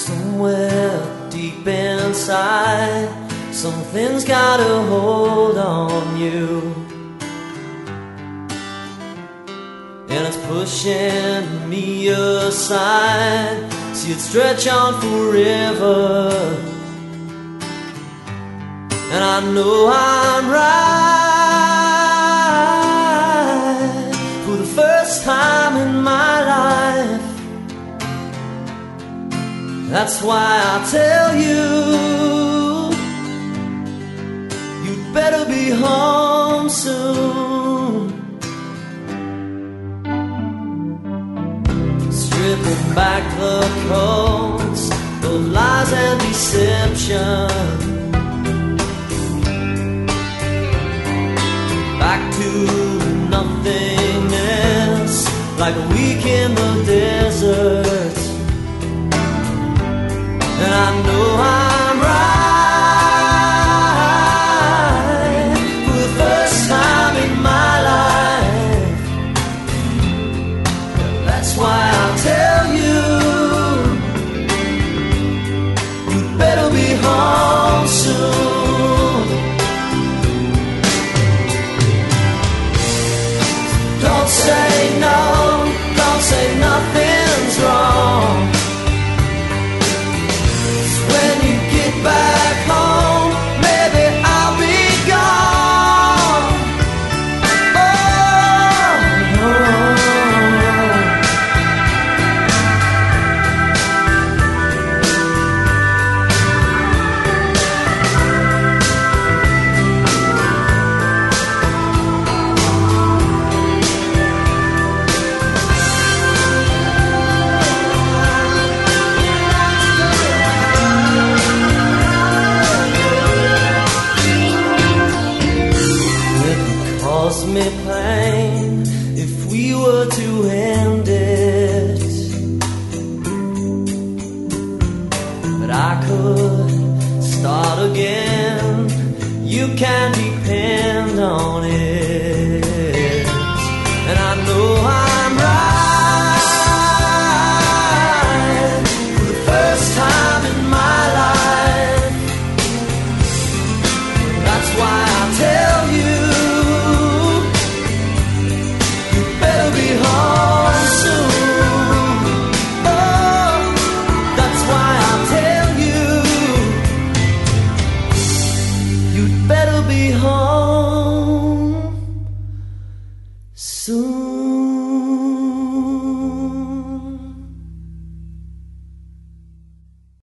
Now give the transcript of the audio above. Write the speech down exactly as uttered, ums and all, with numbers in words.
Somewhere deep inside, something's got a hold on you, and it's pushing me aside. See it stretch on forever, and I know I'm right for the first time in my life. That's why I tell you, you'd better be home soon. Stripping back the coats of lies and deception, back to nothingness, like a week in the dead.